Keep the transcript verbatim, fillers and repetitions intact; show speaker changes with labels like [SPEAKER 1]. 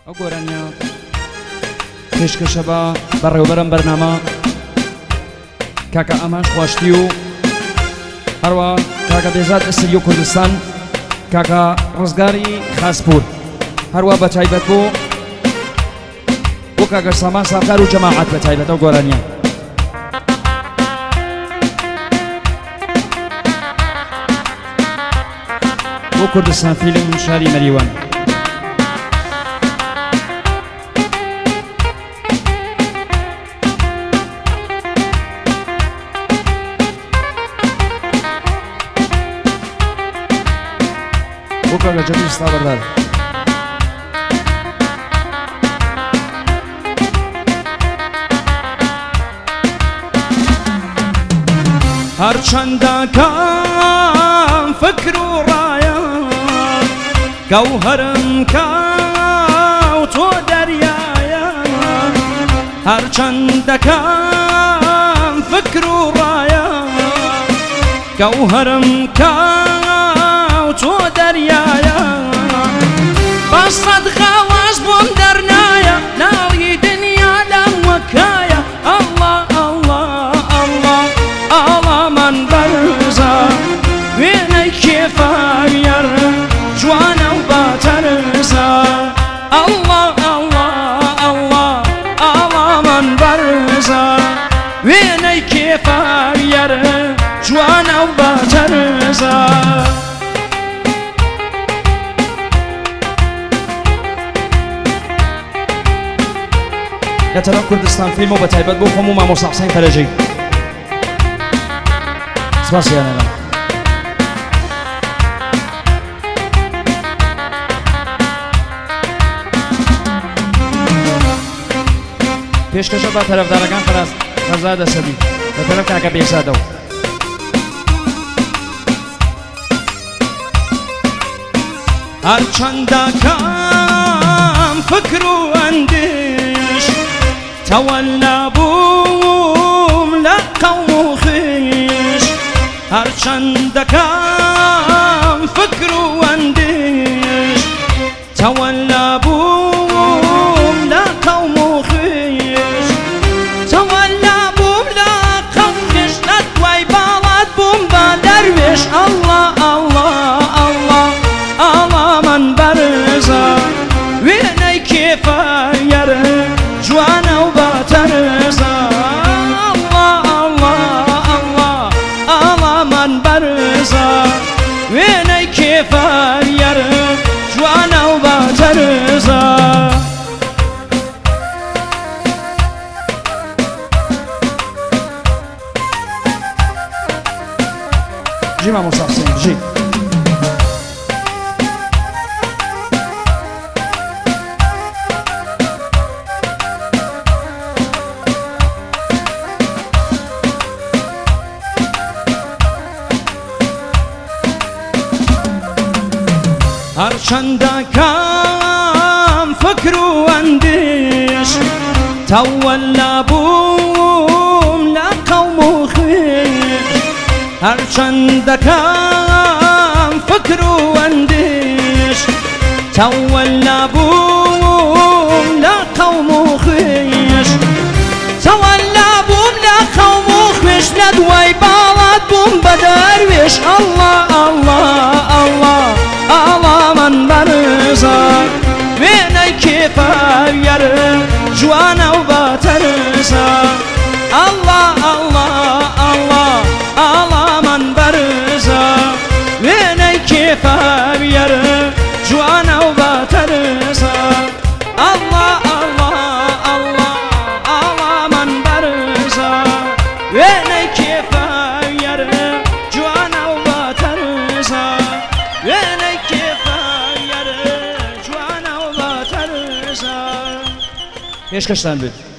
[SPEAKER 1] ئەو گۆرانیە پێشکەشە بە بەڕێوەبەرم بەرنامە کاکە ئەماش خواشتی و هەروە کاکە بێزاد ئەسری و کوردستان کاکە ڕزگاری خاسپور هەروە بە تایبەت بۆ بۆ کاکە سامان ساکار و جەماعەت بە تایبەت ئەو گۆرانیە بۆ کوردستان فیلم شاری مەریوان بۆ کاکە جەمیل ستابەردار هەرچەندە کەم فکر و ڕایە گەوهەرم کەوتۆ دەریایە هەرچەندە کەم فکر و ڕایە گەوهەرم کەوتۆ دەریایە بە سەد غاواز بۆم دەرنایە ناوی دنیا لەم وەکایە ئەڵڵا ئەڵڵا ئەڵڵا ئەڵڵا من بەرزە وێنەی کێفاویەر جوانە و باتەرزە ئەڵڵا ئەڵڵا ئەڵڵا ئەڵڵا من بەرزە وێنەی کێفاویەر جوانە و باتەرزە لە تەنۆ کوردستان فیلم و بە تایبەت بۆ خۆم و مامۆستا حوسێن فەرەجی سپاسیانەوە پێشکەشە بە تەرەفدارەکان فەرزاد ئەسەدی بە تەرەف کاکە بێزادەوە هەرچەندە کەم فکر و ئەندێش تەوەلا بووم لە قەوم و خێش هەرچەندە کەم فکر و ئەندێش تەوەلا بووم لە قەوم و خێش تەوەلا بووم لە قەوم و خێش لە دوای باڵات بووم بە دەروێش ئەڵڵا ئەڵڵا ئەڵڵا ئەڵڵا من بەرزە وێنەی کێفاویەر جوانە و باتەرزە ئەڵڵا ئەڵڵا ئەڵڵا ئەڵڵا من بەرزە وێنەی کێفاویەر جوانە و باتەرزە ژی مامۆستا حوسێن ژی هەرچەندە کەم فکر و ئەندێش تەوەلا بووم لە قەوم و خێش هەرچەندە کەم فکر و ئەندێش تەوەلا بووم لە قەوم و خێش تەوەلا بووم لە قەوم و خێش لە دوای باڵات بووم بە دەروێش ئەڵڵا ئەڵڵا ئەڵڵا ئەڵڵا من بەرزە وێنەی کێفاویەر جوانە و باتەرزە ئەڵڵا ئەڵڵا ئەڵڵا ئەڵڵا من بەرزە وێنەی کێفاویەر جوانە و باتەرزە ئەڵڵا ئەڵڵا ئەڵڵا ئەڵڵا من بەرزە وێنەی کێفاویەر جوانە و باتەرزە وێنەی کێفاویەر جوانە و باتەرزە پێشکەشتان بێت